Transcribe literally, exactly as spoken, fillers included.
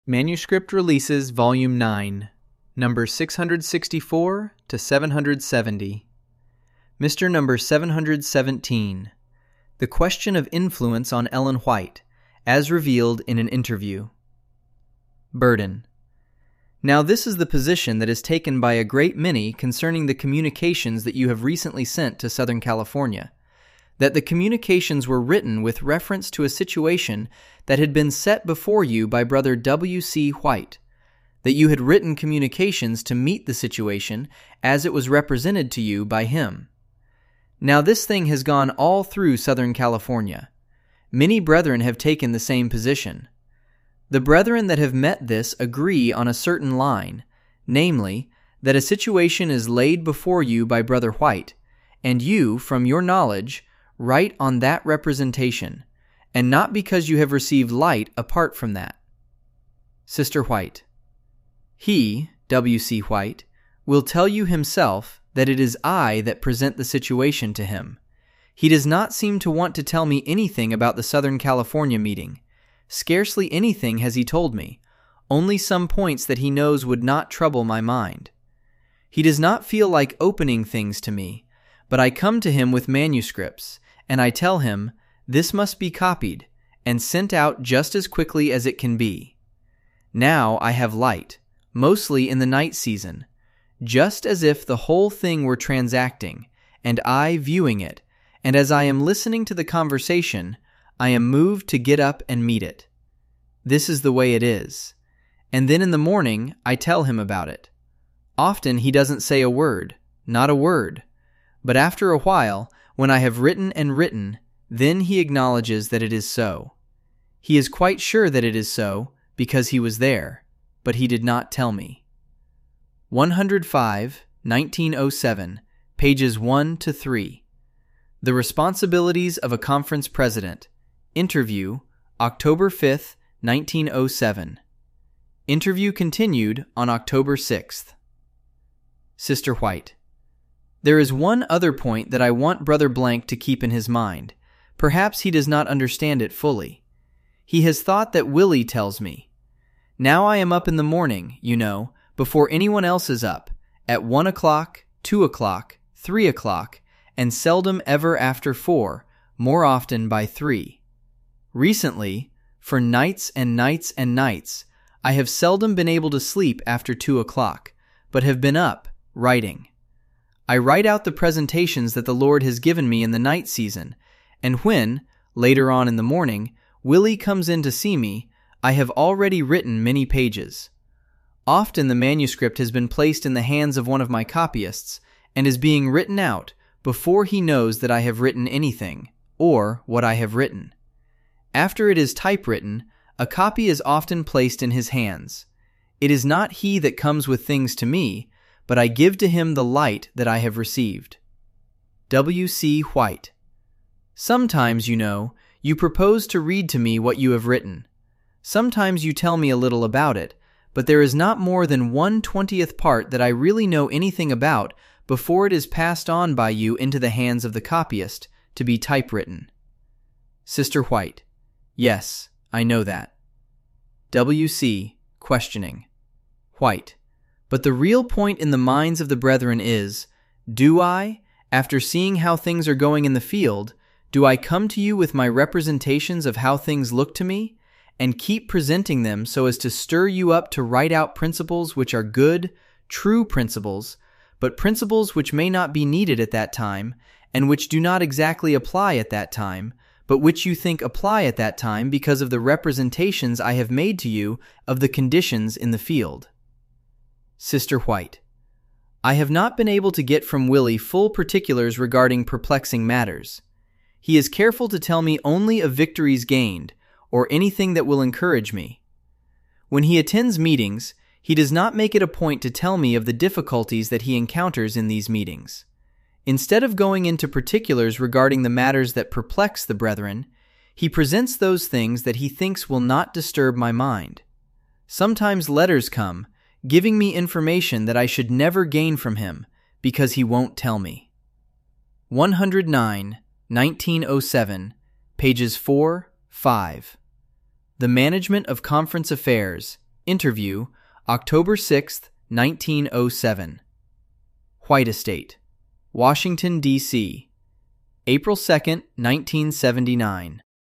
Manuscript Releases Volume nine, Number six hundred sixty-four to seven hundred seventy. Mister Number seven hundred seventeen. The Question of Influence on Ellen White, as revealed in an interview. Burden. Now this is the position that is taken by a great many concerning the communications that you have recently sent to Southern California, that the communications were written with reference to a situation that had been set before you by Brother W C White, that you had written communications to meet the situation as it was represented to you by him. Now this thing has gone all through Southern California. Many brethren have taken the same position. The brethren that have met this agree on a certain line, namely, that a situation is laid before you by Brother White, and you, from your knowledge, write on that representation, and not because you have received light apart from that. Sister White. He, W C White, will tell you himself that it is I that present the situation to him. He does not seem to want to tell me anything about the Southern California meeting. Scarcely anything has he told me, only some points that he knows would not trouble my mind. He does not feel like opening things to me, but I come to him with manuscripts, and I tell him, this must be copied, and sent out just as quickly as it can be. Now I have light, mostly in the night season, just as if the whole thing were transacting, and I viewing it, and as I am listening to the conversation, I am moved to get up and meet it. This is the way it is. And then in the morning, I tell him about it. Often he doesn't say a word, not a word. But after a while, when I have written and written, then he acknowledges that it is so. He is quite sure that it is so, because he was there, but he did not tell me. one oh five, nineteen oh seven, pages one to three. The Responsibilities of a Conference President. Interview, October fifth, nineteen oh seven. Interview continued on October sixth. Sister White. There is one other point that I want Brother Blank to keep in his mind. Perhaps he does not understand it fully. He has thought that Willie tells me. Now I am up in the morning, you know, before anyone else is up, at one o'clock, two o'clock, three o'clock, and seldom ever after four, more often by three. Recently, for nights and nights and nights, I have seldom been able to sleep after two o'clock, but have been up, writing. I write out the presentations that the Lord has given me in the night season, and when, later on in the morning, Willie comes in to see me, I have already written many pages. Often the manuscript has been placed in the hands of one of my copyists, and is being written out before he knows that I have written anything, or what I have written. After it is typewritten, a copy is often placed in his hands. It is not he that comes with things to me, but I give to him the light that I have received. W C White. Sometimes, you know, you propose to read to me what you have written. Sometimes you tell me a little about it, but there is not more than one twentieth part that I really know anything about before it is passed on by you into the hands of the copyist to be typewritten. Sister White. Yes, I know that. W C. Questioning. White. But the real point in the minds of the brethren is, do I, after seeing how things are going in the field, do I come to you with my representations of how things look to me, and keep presenting them so as to stir you up to write out principles which are good, true principles, but principles which may not be needed at that time, and which do not exactly apply at that time, but which you think apply at that time because of the representations I have made to you of the conditions in the field. Sister White. I have not been able to get from Willie full particulars regarding perplexing matters. He is careful to tell me only of victories gained, or anything that will encourage me. When he attends meetings, he does not make it a point to tell me of the difficulties that he encounters in these meetings. Instead of going into particulars regarding the matters that perplex the brethren, he presents those things that he thinks will not disturb my mind. Sometimes letters come, giving me information that I should never gain from him, because he won't tell me. one oh nine, nineteen oh seven, pages four, five. The Management of Conference Affairs, Interview, October sixth, nineteen oh seven. White Estate, Washington, D C, April second, nineteen seventy-nine.